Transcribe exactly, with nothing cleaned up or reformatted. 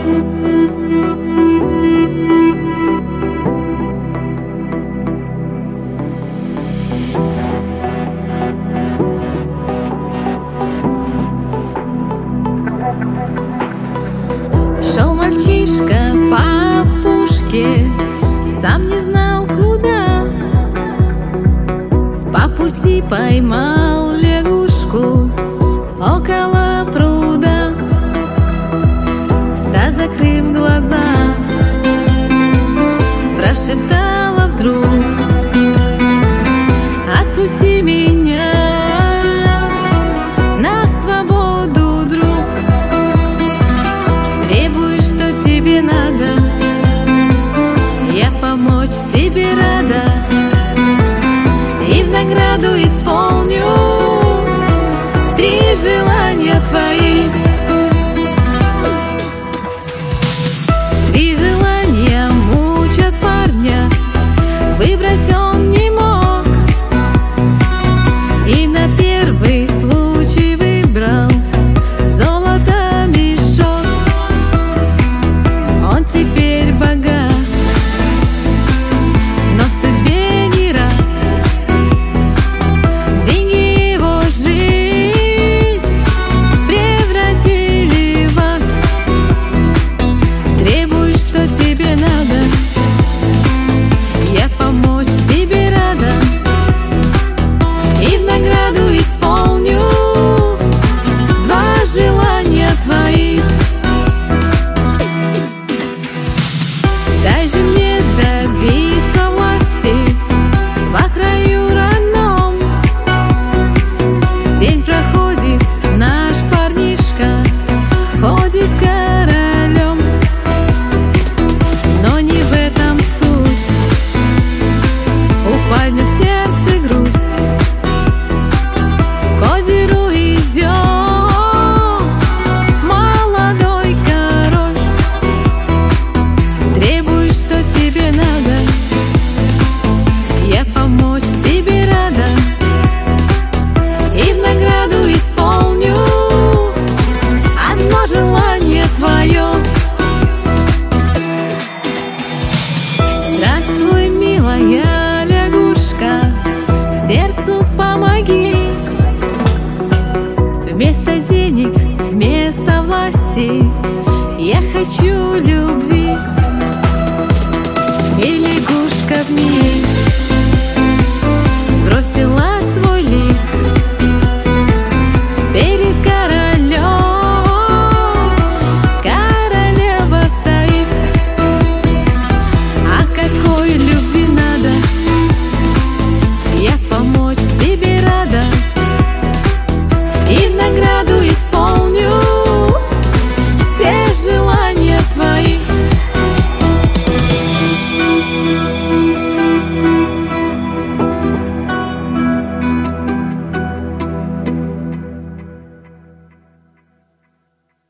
Шел мальчишка по опушке, сам не знал куда. По пути поймал лягушку около пруда. Да, закрыв глаза, прошептала вдруг: отпусти меня на свободу, друг. Требуешь, что тебе надо, я помочь тебе рада, и в награду исполню три желания твои.